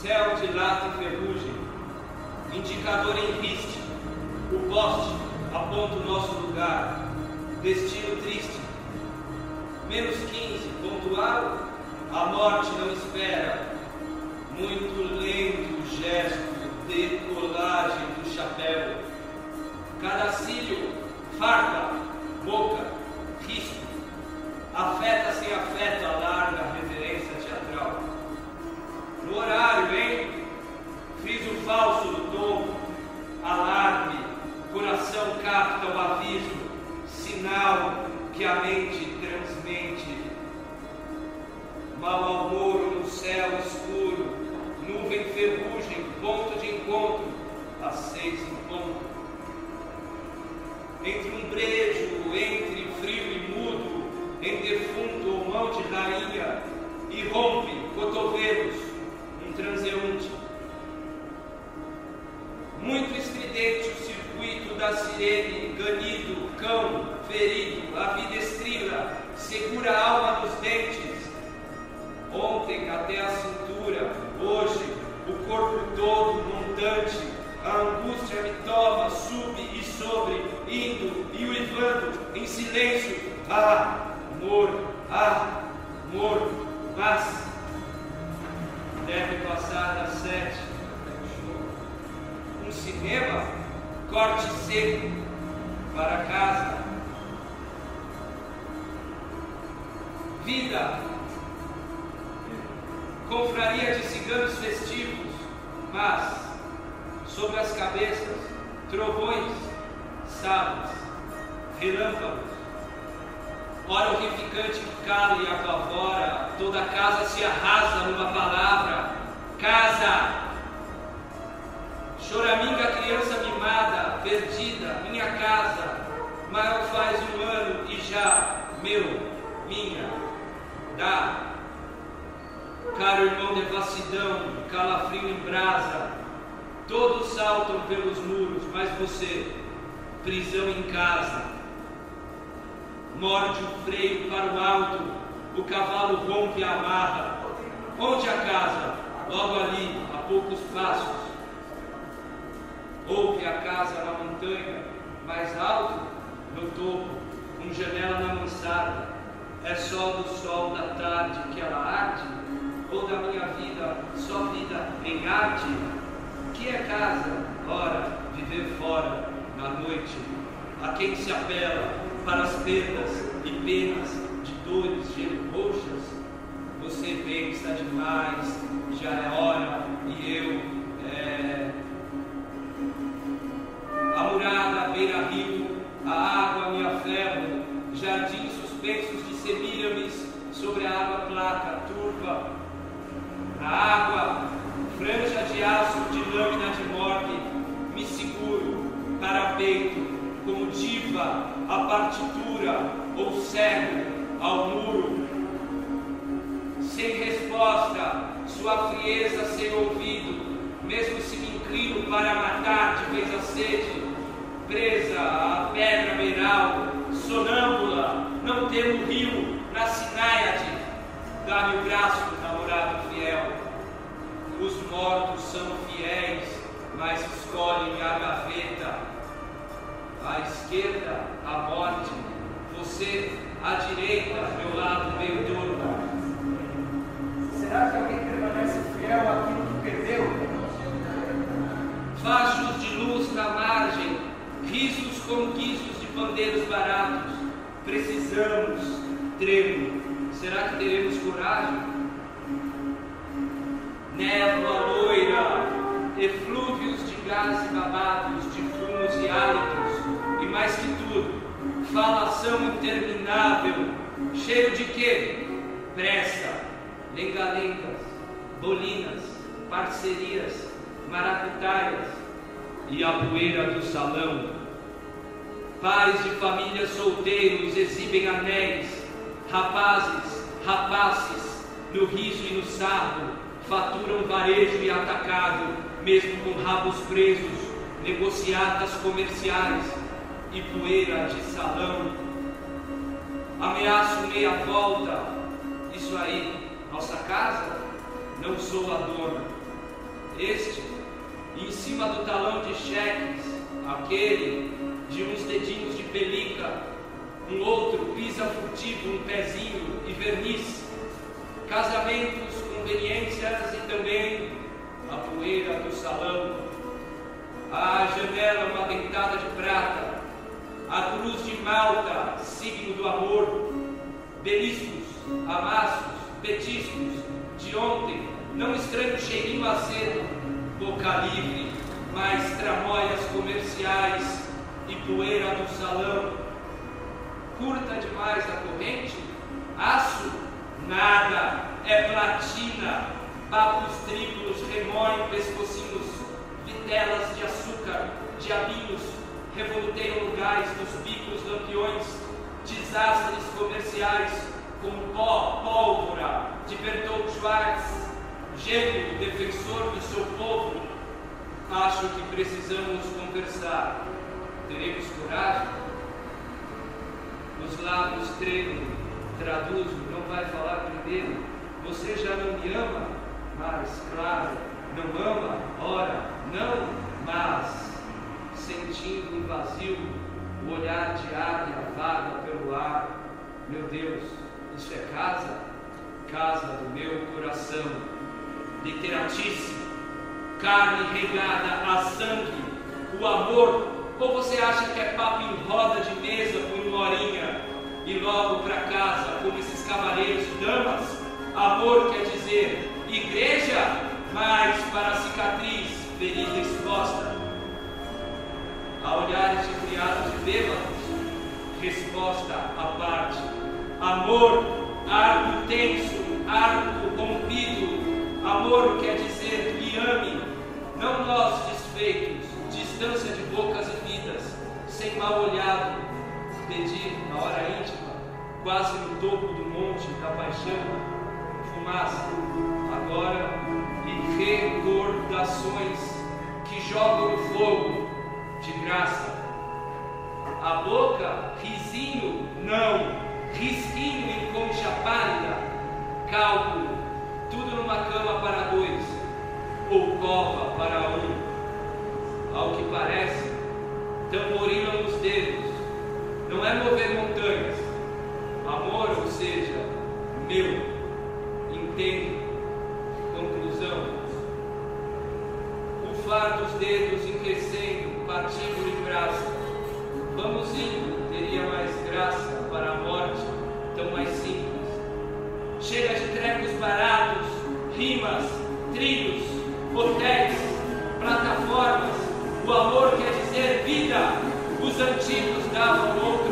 céu dilata em ferrugem, indicador em riste, o poste aponta o nosso lugar, destino triste, menos 15, pontual, a morte não espera, muito lento o gesto, decolagem do chapéu, cada cílio, farpa, boca, risco, afeta sem afeto a larga reverência teatral. No horário, hein? Friso falso do tom, alarme, coração capta o aviso, sinal que a mente transmente. Mau alvoro no céu escuro, nuvem ferrugem, ponto de encontro, às 6 em ponto. Entre um brejo, entre frio e mudo, em defunto ou mão de rainha, irrompe cotovelos, um transeunte. Muito estridente o circuito da sirene, ganido, cão, ferido, a vida estrila, segura a alma nos dentes. Ontem até a cintura, hoje o corpo todo montante, a angústia me toma, sube e sobre, indo e uivando em silêncio. Ah, morto, mas deve passar das 7. Um cinema, corte seco para casa. Vida, confraria de ciganos festivos, mas sobre as cabeças, trovões, sabres, relâmpagos. Hora horrificante que cala e apavora, toda a casa se arrasa numa palavra, casa. Choraminga, criança mimada, perdida, minha casa, maior faz 1 ano e já, meu, minha, dá. Caro irmão devassidão, calafrio em brasa, todos saltam pelos muros, mas você, prisão em casa. Morde o freio para o alto, o cavalo rompe a amarra. Onde a casa? Logo ali, a poucos passos. Ouve a casa na montanha, mais alto, no topo, com janela na mansarda. É só do sol da tarde que ela arde? Ou da minha vida, só vida em arte? Que é casa? Ora, viver fora, na noite. A quem se apela para as perdas e penas de dores roxas? Você pensa demais, já é hora, e eu, a murada beira-rio, a água me aferro, jardins suspensos de semíramis sobre a água placa, turva. A água, franja de aço de lâmina de morte, me seguro, parapeito, como diva, a partitura, ou cego, ao muro. Sem resposta, sua frieza sem ouvido, mesmo se me inclino para matar de vez a sede, presa à pedra beiral, sonâmbula, não temo rio, na sináiade, dá-me o braço, namorado fiel. Os mortos são fiéis, mas escolhem a gaveta. À esquerda, a morte, você, à direita, meu lado meio torto. Será que alguém permanece fiel àquilo que perdeu? Fachos de luz na margem, risos com guizos de pandeiros baratos. Precisamos, tremo. Será que teremos coragem? Névoa loira, eflúvios de gás e babados, de fumos e hálitos, e mais que tudo, falação interminável, cheiro de quê? Pressa, lenga-lengas, bolinas, parcerias, maracutaias, e a poeira do salão. Pares de famílias solteiros exibem anéis, rapaces, no riso e no sarro, faturam varejo e atacado, mesmo com rabos presos, negociatas comerciais e poeira de salão. Ameaço meia volta, isso aí, nossa casa? Não sou a dona, este, e em cima do talão de cheques, aquele de uns dedinhos de pelica, um outro pisa furtivo, um pezinho e verniz, casamentos, conveniências e também a poeira do salão, a janela uma dentada de prata, a cruz de malta, signo do amor, beliscos, amassos, petiscos de ontem, não estranho cheirinho azedo, boca livre, mais tramóias comerciais e poeira do salão. Curta demais a corrente? Aço? Nada, é platina. Papos triplos remoem pescocinhos, vitelas de açúcar, diabinhos, revolteiam no gás dos bicos lampiões, desastres comerciais, como pó, pólvora, de Bertolt Schwartz, gênio, defensor do seu povo. Acho que precisamos conversar. Teremos coragem? Os lábios tremem, traduzo, não vai falar primeiro. Você já não me ama? Mas, claro, não ama? Ora, não, mas, sentindo um vazio, o olhar de águia vaga pelo ar. Meu Deus, isso é casa? Casa do meu coração. Literatíssimo, carne regada a sangue, o amor. Ou você acha que é papo em roda de mesa por uma horinha e logo para casa, como esses cavaleiros e damas? Amor quer dizer igreja, mas para a cicatriz, ferida exposta. A olhares de criados e bêbados, resposta à parte. Amor, arco tenso, arco rompido. Amor quer dizer me ame, não nós desfeitos, distância de bocas e vidas, sem mal olhado, pedir na hora íntima, quase no topo do monte da paixão, fumaça, agora e recordações que jogam no fogo de graça. A boca, risinho, não, risquinho em concha pálida, cálculo, tudo numa cama para dois, ou cova para um. Ao que parece, tamborinam os dedos, não é mover montanhas, amor, ou seja, meu, entendo, conclusão, o far dos dedos enriquecendo, partindo de graça, vamos indo, teria mais graça para a morte, tão mais simples, chega de trecos baratos, rimas, trilhos, hotéis, plataformas. O amor quer dizer vida. Os antigos davam outro